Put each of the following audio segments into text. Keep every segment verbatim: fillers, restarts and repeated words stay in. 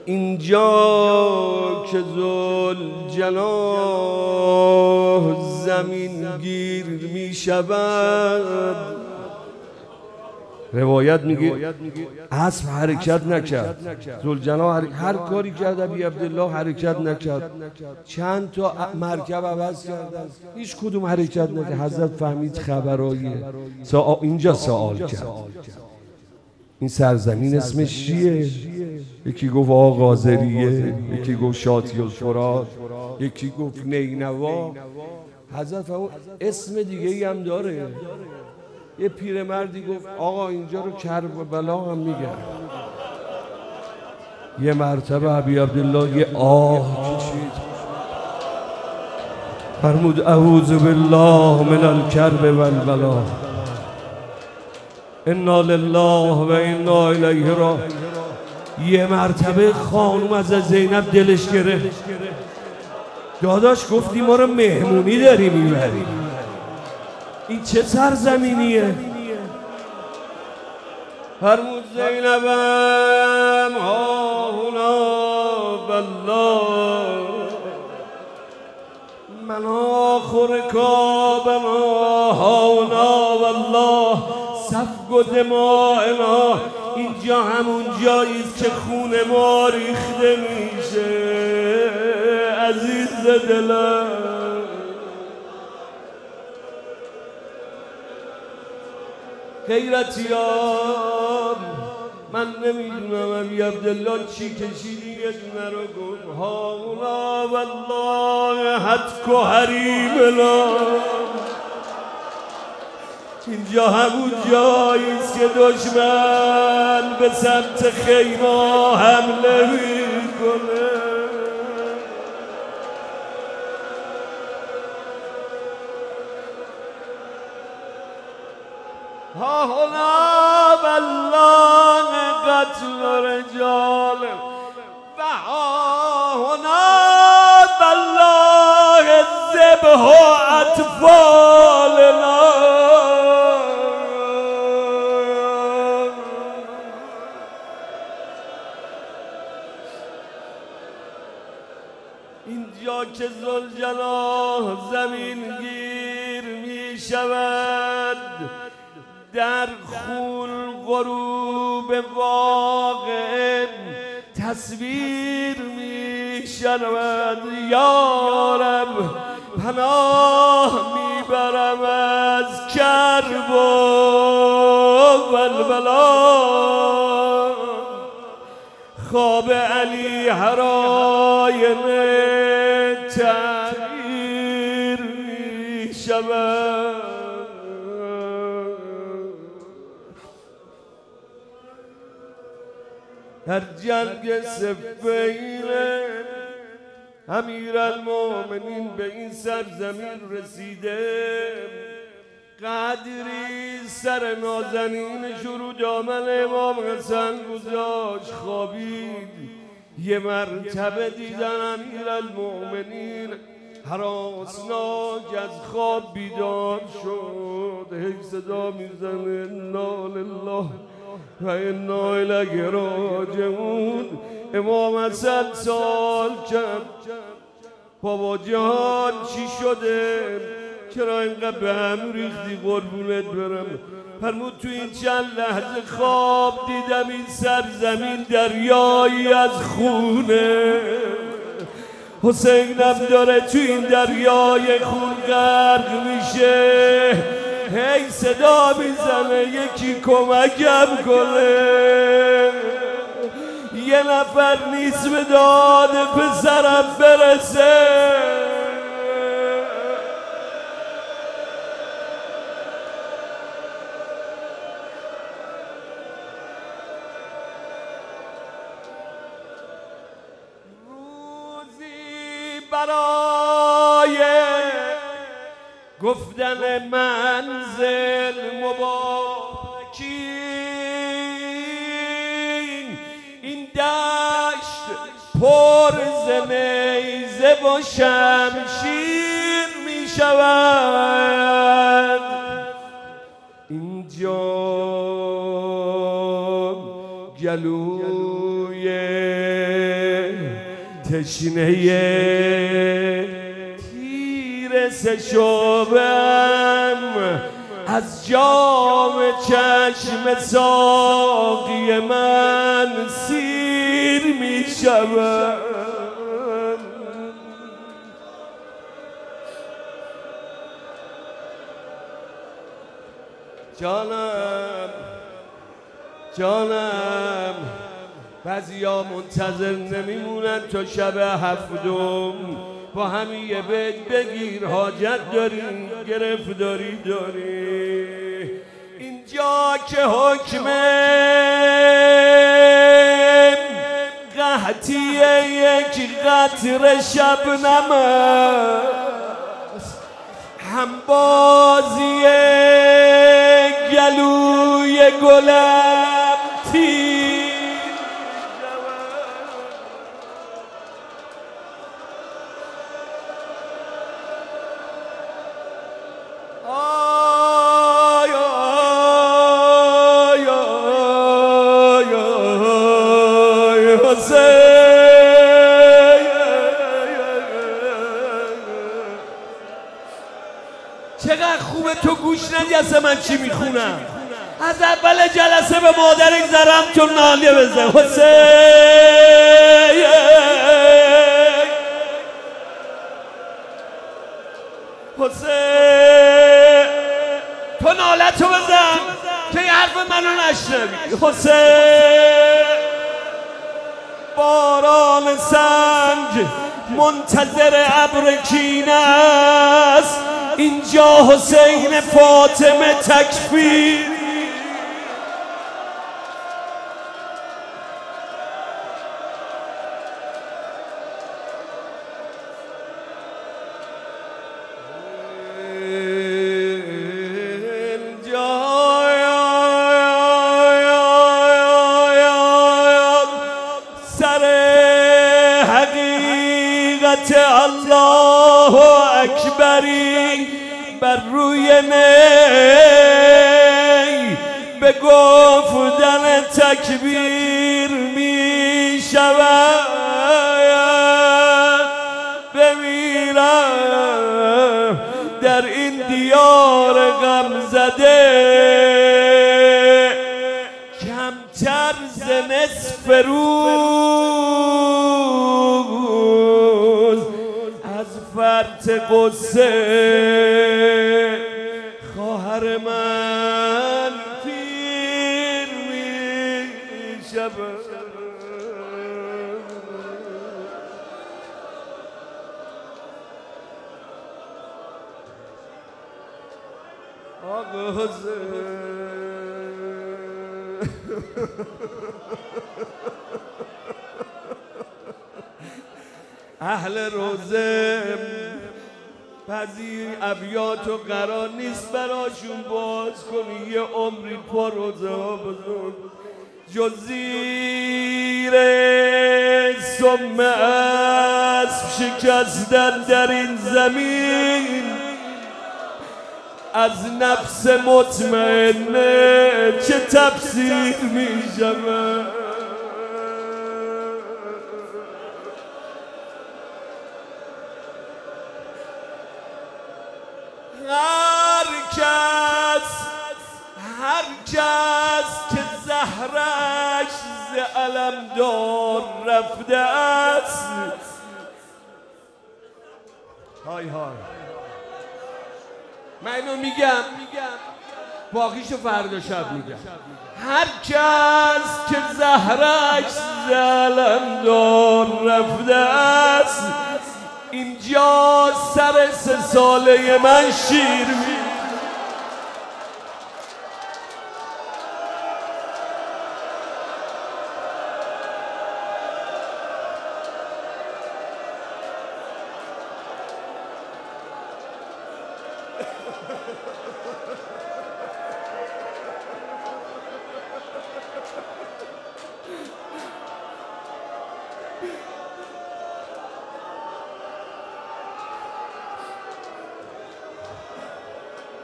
اینجا که ذوالجلال زمین گیر می شود، روایت میگه اسب حرکت نکرد، ذوالجلال هر کاری کرد ابی عبدالله حرکت نکرد، چند تا مرکب عوض کردن هیچ کدوم حرکت نکرد. حضرت فهمید خبراییه، اینجا سوال کرد این سرزمین اسمش چیه؟ یکی گفت آغازریه، یکی گفت شاطی الفرات، یکی گفت نینوا. حضرت فرمود اسم دیگه ای هم داره. یه پیرمردی گفت آقا اینجا رو کربلا هم میگن. یه مرتبه ابی عبدالله یه آه کشید، فرمود اعوذ بالله من الکرب والبلا، انا لله و انا الیه راجعون. یه مرتبه خانوم از زینب دلش گرفت، داداش گفتی ما رو مهمونی داری میبری، این چه سرزمینیه؟ فرمود زینبم هاهنا بالله من آخر کابنا هاهنا والله سفک دمائنا. اینجا همون جاییست که خون ما ریخته میشه عزیز دلم. غیرتیان من نمیدونم ابی عبدالله چی کشیدی، یه دونه رو گفت هاونا والله حتک و حریمنا. اینجا همون جاییست که دشمن به سمت خیمه حمله میکنه. ها هنا بالله قتل رجال و ها هنا بالله ذبح اطفالنا. اینجا که ذوالجلال زمین گیر می شود، در خون غروب واقع تصویر می شود. یا رب پناه میبرم از کرب و بلبلا. خواب علی هرایم تغییر می شود. در جنگ صفین امیرالمومنین به این سرزمین رسیده، قدری سر نازنین شروع دامن امام حسن گذاشت خوابید. یه مرتبه دیدن امیرالمومنین هراسناک از خواب بیدار شد، هی صدا میزنه انا لله و انا الیه راجعون. امام حسن سوال کرد بابا جان چی شده؟ چرا اینقدر به هم ریختی قربونت برم؟ فرمود تو این چند لحظه خواب دیدم این سرزمین دریایی از خونه، حسینم داره تو این دریای خون غرق میشه، هی صدا میزنه یکی کمکم کنه. یه نفر نیست به داد پسرم برسه. روزی برای گفتن منزل مبارکین این دشت پر ز نیزه و شمشیر می شود. اینجا گلوی تشنه تیر سشوبم از جام چشم ساقی من سیر می شود. جانم جانم بعضیا منتظر نمیمونن تا شب هفتم با همین یه بیت بگیر حاجت داری گرفتاری داری. اینجا که حکم قحطی یک قطره شبنم است، هم بازی گلوی گلم تیر آی آی آی آی حسین. چقدر خوبه تو گوش ندی اصلا من چی میخونم. از اول جلسه به مادرت زرم تو ناله بزن حسین. حسین تو ناله تو بزن که یه حرف منو نشنوی. حسین باران سنگ منتظر ابر کینه است، اینجا حسین فاطمه تکفیر. الله اکبری بر روی نی به گفتن تکبیر می شود. بمیرم در این دیار غم زده کمتر ز نصف روز از فرط قصه خواهر من پیر می شود. آقا حسین اهل روزه بعضی ابیات و قرار نیست براشون باز کنی، یه عمری پا روزه ها بزن جز زیر سم اسب شکستن در این زمین از نفس مطمئنه چه تفسیر می شود. هر کس هر کس که زهرش ز علمدار رفته است های های من اینو میگم باقیشو فردا شب میگم. هر کس که زهرش ز علمدار رفته است اینجا سر سه ساله من شیر می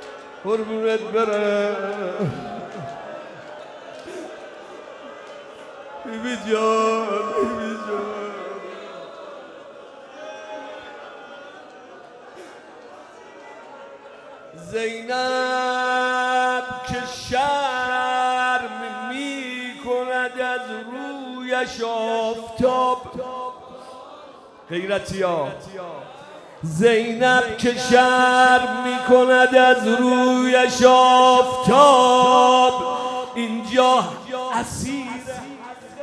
قربونت برم. بیبی جان بیبی جان زینب که شرم می کند از رویش آفتاب غیرتی ها زینب که شرم می کند از رویش آفتاب اینجا اسیر